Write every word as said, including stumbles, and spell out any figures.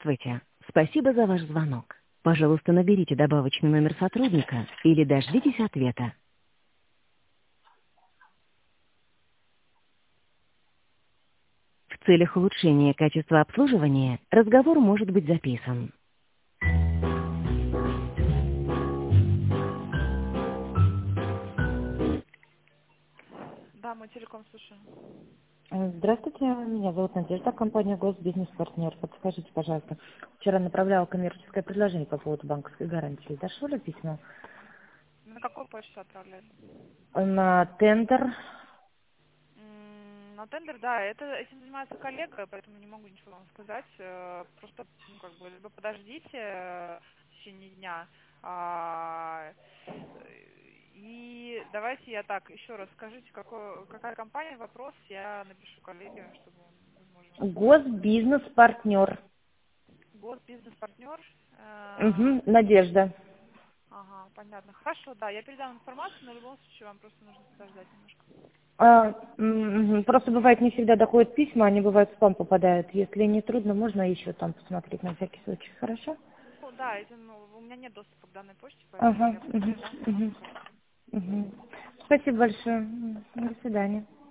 Здравствуйте. Спасибо за ваш звонок. Пожалуйста, наберите добавочный номер сотрудника или дождитесь ответа. В целях улучшения качества обслуживания разговор может быть записан. Да, мой телеком, слушаю. Здравствуйте, меня зовут Надежда, компания Госбизнес-партнер. Подскажите, пожалуйста, вчера направляла коммерческое предложение по поводу банковской гарантии. Дошло ли письмо? На какую почту отправляли? На тендер. М, На тендер, да, это, этим занимается коллега, поэтому не могу ничего вам сказать. Э, Просто, ну, как бы, либо подождите э, в течение дня. а, э, И давайте я так, еще раз скажите, какой, какая компания, вопрос, я напишу коллеге, чтобы он, возможно, Госбизнес-партнер. госбизнес-партнер. э, Угу, Надежда. Ага, понятно. Хорошо, да, я передам информацию, но в любом случае вам просто нужно подождать немножко. А, м, просто бывает не всегда доходят письма, они бывают в спам попадают. Если не трудно, можно еще там посмотреть на всякий случай. Хорошо? Ну, да, это, ну, у меня нет доступа к данной почте, поэтому Ага, я просто угу, передам угу, информацию коллеге. угу. Спасибо большое. М, До свидания.